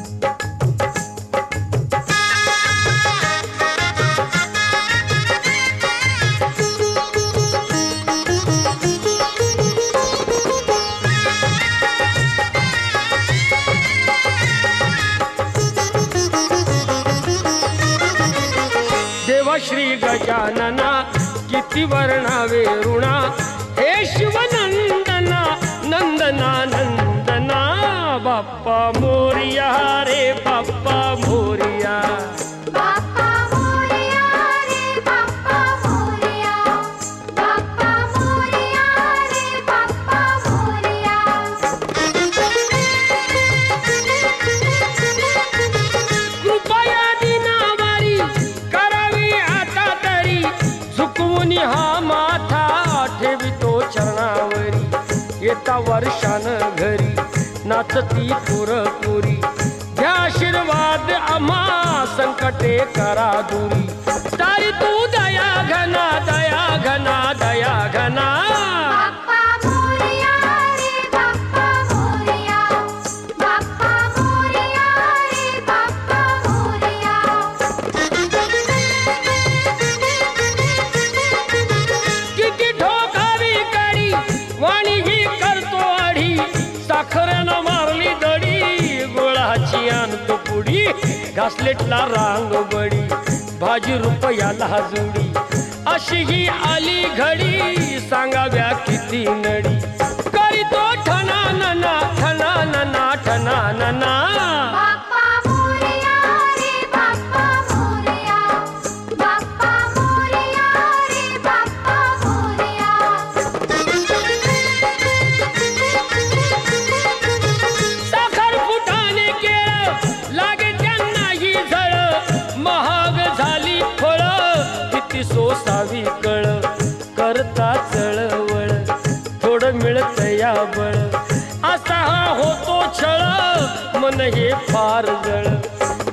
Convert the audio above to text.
श्री गजानना किती वर्णावे ऋणा हे शिवनंदना नंदना नंदना बाप्पा मोरिया रे बाप्पा मोरिया बाप्पा मोरिया रे बाप्पा मोरिया बाप्पा मोरिया रे बाप्पा मोरिया कृपया दिनावारी करावी आता तरी झुकवून हा माथा ठेवितो चरणावरी येता वर्षान घरी नाचती पुरपुरी घ्या आशीर्वाद आम्हा संकटे करा दूरी तारी तू दया घना दया घना दया घना बाप्पा मोरिया रे बाप्पा मोरिया बाप्पा मोरिया रे बाप्पा मोरिया किती ठोकावी कडी वाणी ही करतो आढी साखरेनं मारली दडी गोळाची आणतो पुडी घासलेटला रांग बडी भाजी रुपयाला जुडी अशी ही आली घडी सांगाव्या किती नडी करीतो ठना नना ठना नना ठना नना बाप्पा मोरिया रे बाप्पा मोरिया बाप्पा मोरिया रे बाप्पा मोरिया साखर फुटाने केळ लागे त्यांना ही झळ महाग झाली फळ किती सोसावी कळ करता चळवळ थोडं मिळत या बळ असा हा होतो छळ मन हे फार जळ